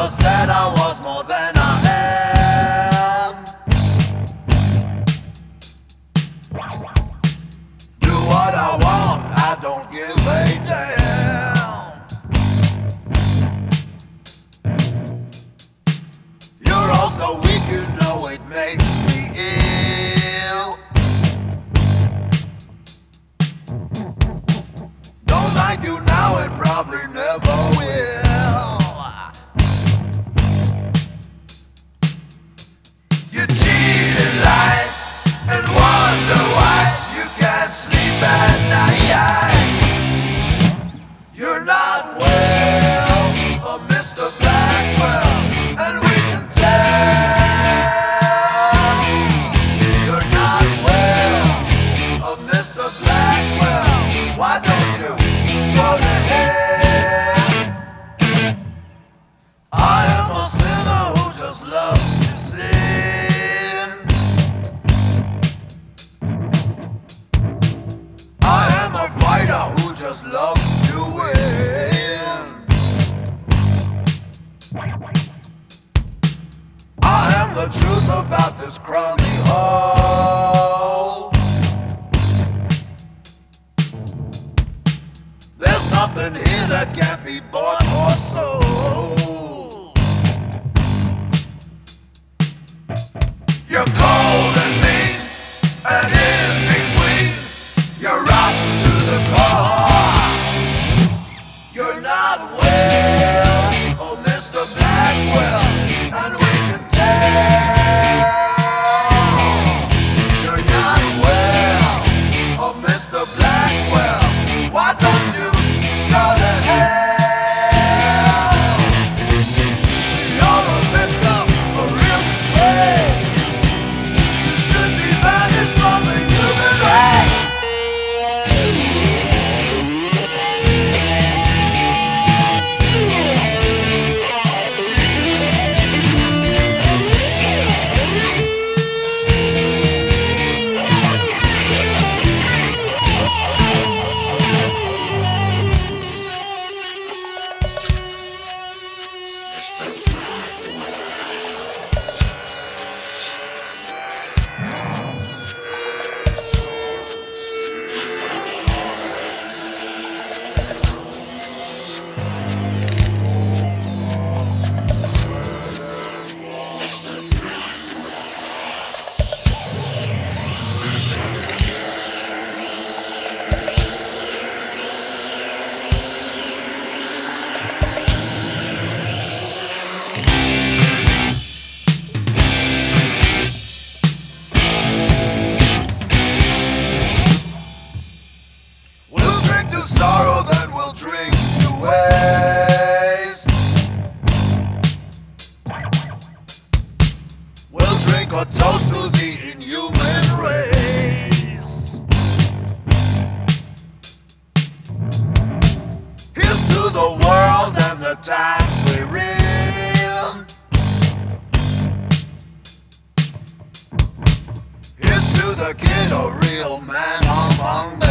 never said I was more than I am. Do what I want, I don't give a damn. You're all so weak, you know it makes me ill. Don't like you now, it probably never will. You cheat in life and wonder why you can't sleep at night. You're not well, oh Mr. Blackwell, and we can tell. You're not well, oh Mr. Blackwell, why don't you go to hell? I am a sinner who just loves to sin. I am a fighter who just loves to win. I am the truth about this crummy hole. There's nothing here that can't be bought or sold. You're cold and mean, and in between, you're rotten to the core. You're not well, oh Mr. Blackwell, and we can tell. You're not well, oh Mr. Blackwell, why don't you go to hell? You're a victim of real disgrace. You should be banished from the human race. We'll drink to sorrow, then we'll drink to waste. We'll drink a toast to the inhuman race. Here's to the world and the times we're in. Here's to the kid, a real man among them.